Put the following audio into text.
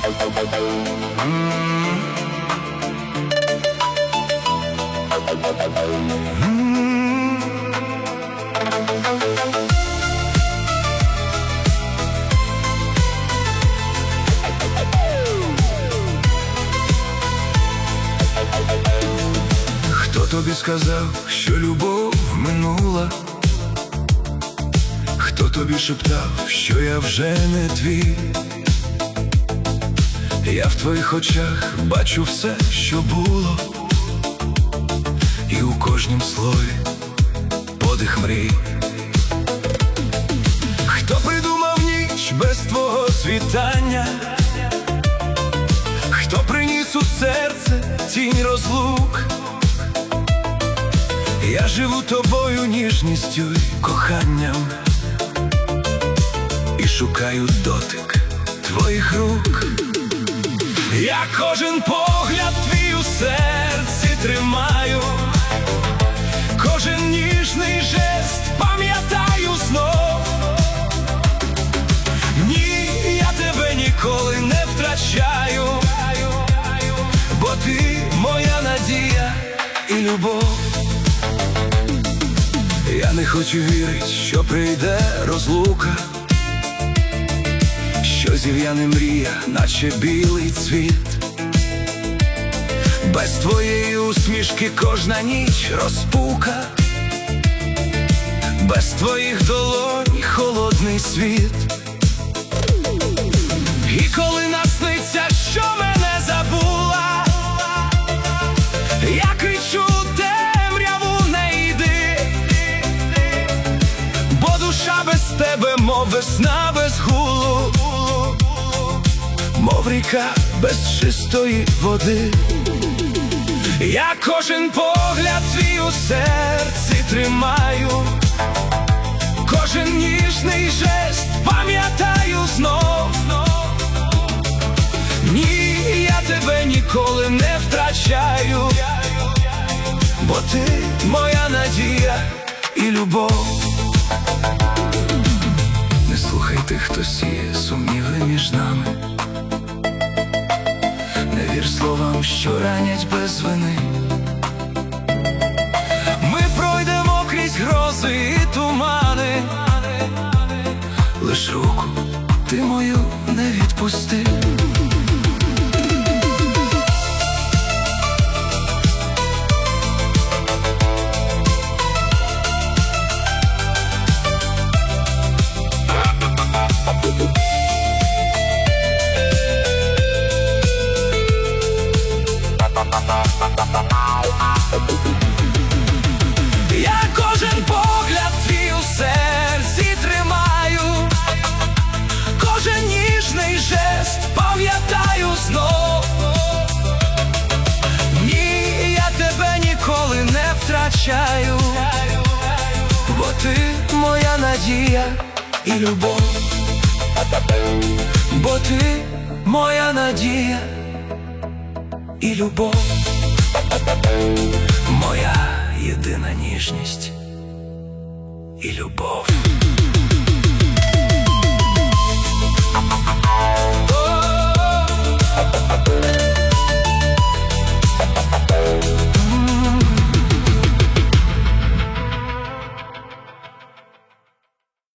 Хто тобі сказав, що любов минула? Хто тобі шептав, що я вже не твій? Я в твоїх очах бачу все, що було, і у кожнім слові подих мрій. Хто придумав ніч без твого світання? Хто приніс у серце тінь розлук? Я живу тобою, ніжністю й коханням, і шукаю дотик твоїх рук. Я кожен погляд твій у серці тримаю, кожен ніжний жест пам'ятаю знов. Ні, я тебе ніколи не втрачаю, бо ти моя надія і любов. Я не хочу вірити, що прийде розлука, що зів'яне мрія, наче білий цвіт. Без твоєї усмішки кожна ніч розпука, без твоїх долонь холодний світ. І коли насниться, що мене забула, я кричу: темряву не йди, бо душа без тебе, мов весна без гулу, мов ріка без чистої води. Я кожен погляд твій у серці тримаю, кожен ніжний жест пам'ятаю знов. Ні, я тебе ніколи не втрачаю, бо ти моя надія і любов. Не слухай тих, хто сіє сумніви між нами, не вір словам, що ранять без вини. Ми пройдемо крізь грози і тумани, лиш руку ти мою не відпусти. Я кожен погляд твій у серці тримаю, кожен ніжний жест пам'ятаю знов. Ні, я тебе ніколи не втрачаю, бо ти моя надія і любов. Бо ти моя надія і любов, моя єдина ніжність і любов.